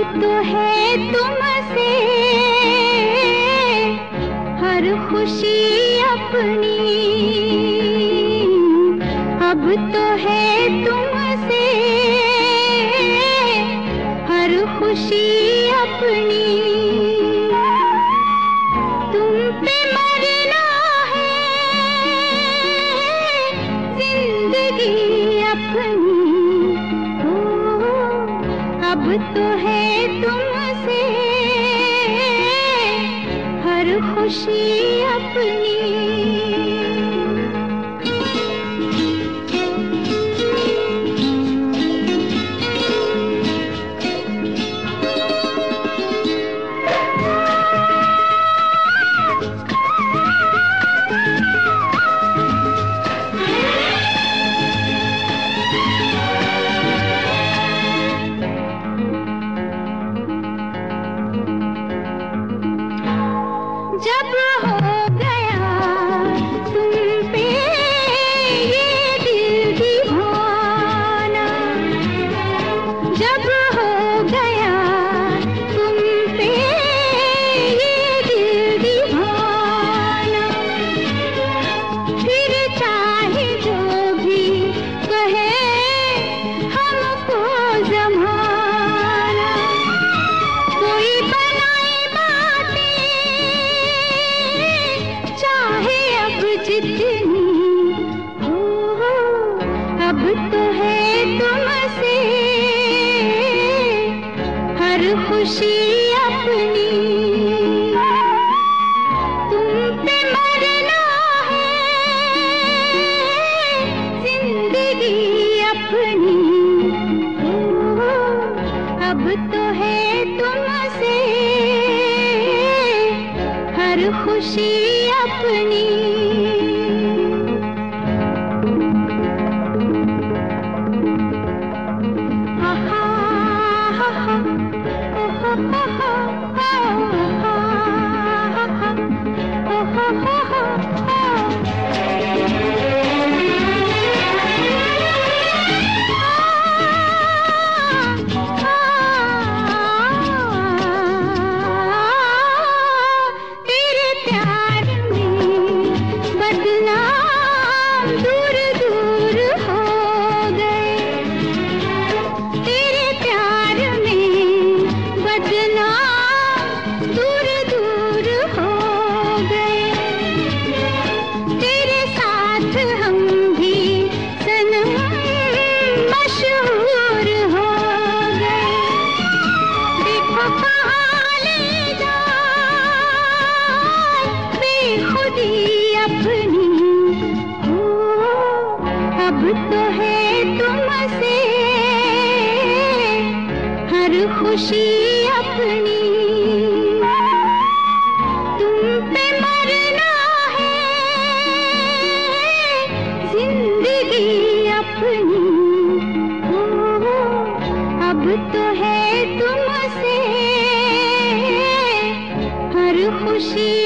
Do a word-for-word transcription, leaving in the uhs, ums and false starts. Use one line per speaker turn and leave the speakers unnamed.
तो है तुमसे हर खुशी अपनी, अब तो है तुमसे हर खुशी अपनी। तुम पे मरना है जिंदगी अपनी, अब तो है तुमसे हर खुशी अपनी। जब हो गया तुम पे ये दिल दीवाना, जब हो गया तुम पे ये दिल दीवाना, फिर चाहे जो भी कहे हमको ज़माना, कोई बनाए बातें चाहे अब जितनी हो, अब तो है तुमसे हर खुशी अपनी। तुम पे मरना है जिंदगी अपनी, हो, अब तो है तुमसे हर खुशी अपनी। आहा, आहा, ओहो, ओहो, आहा, ओहो, ओहो, तेरे प्यार में बदनाम दूर दूर हो गए, तेरे प्यार में बदनाम दूर दूर हो गए, तेरे साथ हम भी सनम मशहूर हो गए। देखो कहाँ ले जाए बेखुदी अपनी, हो, अब तो है तुमसे हर खुशी अपनी। तुम पे मरना है जिंदगी अपनी, हो, अब तो है तुमसे हर खुशी